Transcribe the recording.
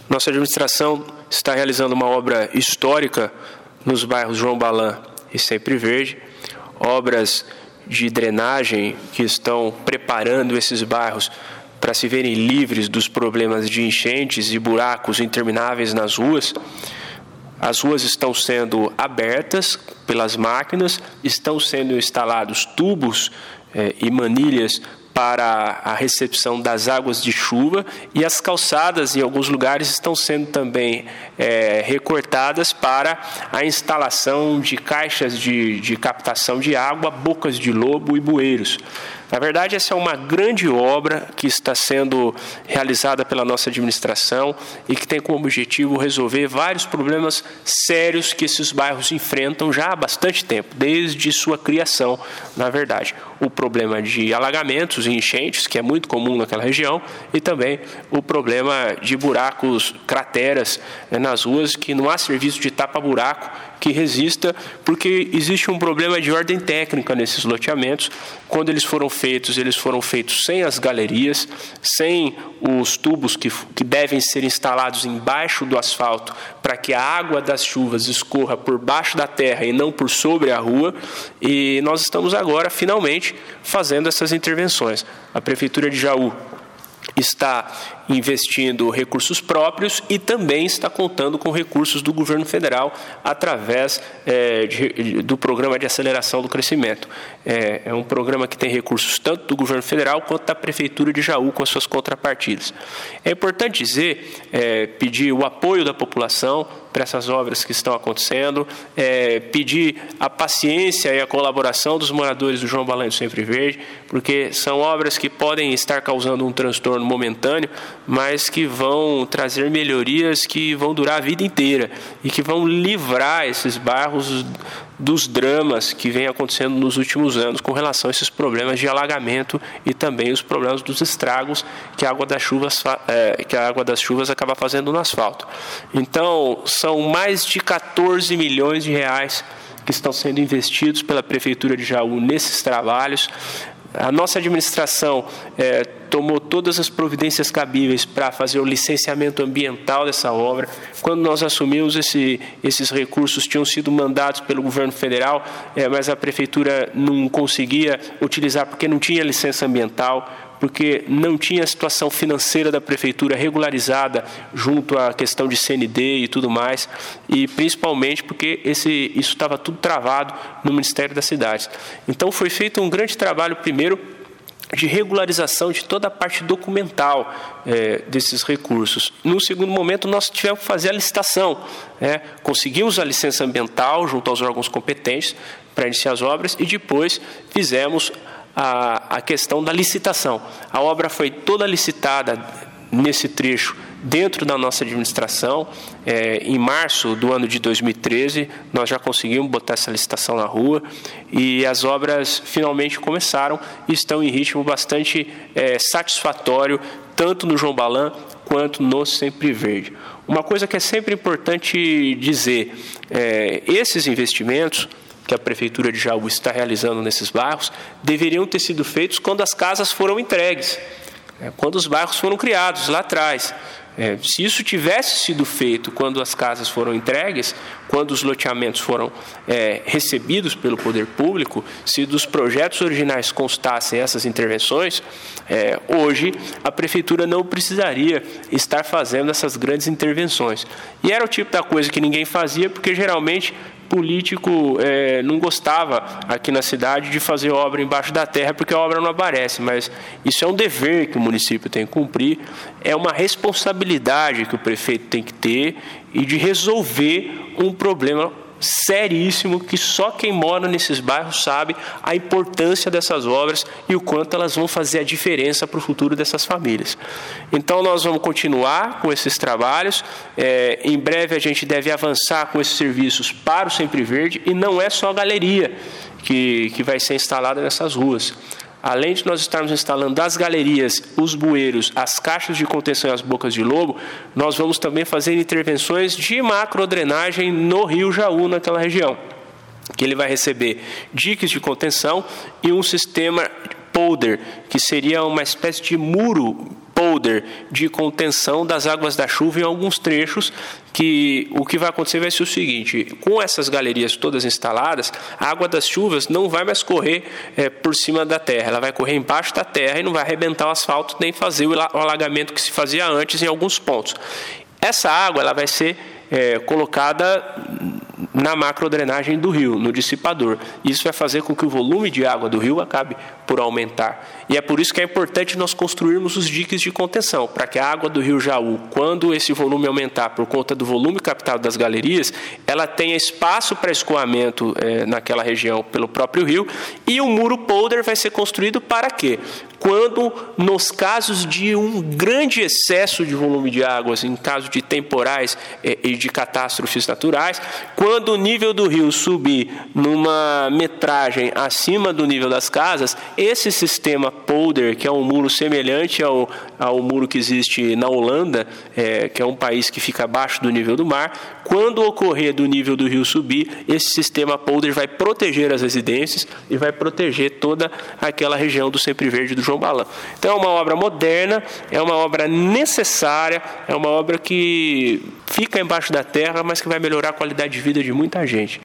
Nossa administração está realizando uma obra histórica nos bairros João Balan e Sempre Verde, obras de drenagem que estão preparando esses bairros para se verem livres dos problemas de enchentes e buracos intermináveis nas ruas. As ruas estão sendo abertas pelas máquinas, estão sendo instalados tubos e manilhas para a recepção das águas de chuva, e as calçadas em alguns lugares estão sendo também recortadas para a instalação de caixas de captação de água, bocas de lobo e bueiros. Na verdade, essa é uma grande obra que está sendo realizada pela nossa administração e que tem como objetivo resolver vários problemas sérios que esses bairros enfrentam já há bastante tempo, desde sua criação, na verdade. O problema de alagamentos e enchentes, que é muito comum naquela região, e também o problema de buracos, crateras nas ruas, que não há serviço de tapa-buraco que resista, porque existe um problema de ordem técnica nesses loteamentos. Quando eles foram feitos sem as galerias, sem os tubos que devem ser instalados embaixo do asfalto para que a água das chuvas escorra por baixo da terra e não por sobre a rua, e nós estamos agora, finalmente, fazendo essas intervenções. A Prefeitura de Jaú está investindo recursos próprios e também está contando com recursos do governo federal através do Programa de Aceleração do Crescimento. É um programa que tem recursos tanto do governo federal quanto da Prefeitura de Jaú com as suas contrapartidas. É importante dizer, pedir o apoio da população para essas obras que estão acontecendo, pedir a paciência e a colaboração dos moradores do João Balan e do Sempre Verde, porque são obras que podem estar causando um transtorno momentâneo, mas que vão trazer melhorias que vão durar a vida inteira e que vão livrar esses bairros dos dramas que vêm acontecendo nos últimos anos com relação a esses problemas de alagamento e também os problemas dos estragos que a água das chuvas acaba fazendo no asfalto. Então, são mais de 14 milhões de reais que estão sendo investidos pela Prefeitura de Jaú nesses trabalhos. A nossa administração tomou todas as providências cabíveis para fazer o licenciamento ambiental dessa obra. Quando nós assumimos, esses recursos tinham sido mandados pelo governo federal, mas a Prefeitura não conseguia utilizar porque não tinha licença ambiental, porque não tinha a situação financeira da Prefeitura regularizada junto à questão de CND e tudo mais, e principalmente porque isso estava tudo travado no Ministério das Cidades. Então foi feito um grande trabalho, primeiro, de regularização de toda a parte documental desses recursos. No segundo momento, nós tivemos que fazer a licitação. Conseguimos a licença ambiental junto aos órgãos competentes para iniciar as obras e depois fizemos a questão da licitação. A obra foi toda licitada nesse trecho dentro da nossa administração. Em março do ano de 2013, nós já conseguimos botar essa licitação na rua e as obras finalmente começaram e estão em ritmo bastante satisfatório, tanto no João Balan quanto no Sempre Verde. Uma coisa que é sempre importante dizer, esses investimentos que a Prefeitura de Jaú está realizando nesses bairros deveriam ter sido feitos quando as casas foram entregues, quando os bairros foram criados lá atrás. Se isso tivesse sido feito quando as casas foram entregues, quando os loteamentos foram recebidos pelo poder público, se dos projetos originais constassem essas intervenções, hoje a Prefeitura não precisaria estar fazendo essas grandes intervenções. E era o tipo da coisa que ninguém fazia, porque geralmente político não gostava aqui na cidade de fazer obra embaixo da terra porque a obra não aparece, mas isso é um dever que o município tem que cumprir, é uma responsabilidade que o prefeito tem que ter e de resolver um problema seríssimo que só quem mora nesses bairros sabe a importância dessas obras e o quanto elas vão fazer a diferença para o futuro dessas famílias. Então nós vamos continuar com esses trabalhos, em breve a gente deve avançar com esses serviços para o Sempre Verde e não é só a galeria que vai ser instalada nessas ruas. Além de nós estarmos instalando as galerias, os bueiros, as caixas de contenção e as bocas de lobo, nós vamos também fazer intervenções de macrodrenagem no rio Jaú, naquela região, que ele vai receber diques de contenção e um sistema polder, que seria uma espécie de muro polder de contenção das águas da chuva em alguns trechos, que o que vai acontecer vai ser o seguinte: com essas galerias todas instaladas, a água das chuvas não vai mais correr por cima da terra, ela vai correr embaixo da terra e não vai arrebentar o asfalto nem fazer o alagamento que se fazia antes em alguns pontos. Essa água ela vai ser colocada na macrodrenagem do rio, no dissipador. Isso vai fazer com que o volume de água do rio acabe por aumentar. E é por isso que é importante nós construirmos os diques de contenção, para que a água do rio Jaú, quando esse volume aumentar por conta do volume captado das galerias, ela tenha espaço para escoamento naquela região pelo próprio rio, e o muro polder vai ser construído para quê? Quando, nos casos de um grande excesso de volume de águas, em caso de temporais e de catástrofes naturais, quando o nível do rio subir numa metragem acima do nível das casas, esse sistema polder, que é um muro semelhante ao muro que existe na Holanda, que é um país que fica abaixo do nível do mar, quando ocorrer do nível do rio subir, esse sistema polder vai proteger as residências e vai proteger toda aquela região do Sempre Verde do João Balan. Então é uma obra moderna, é uma obra necessária, é uma obra que fica embaixo da terra, mas que vai melhorar a qualidade de vida de muita gente.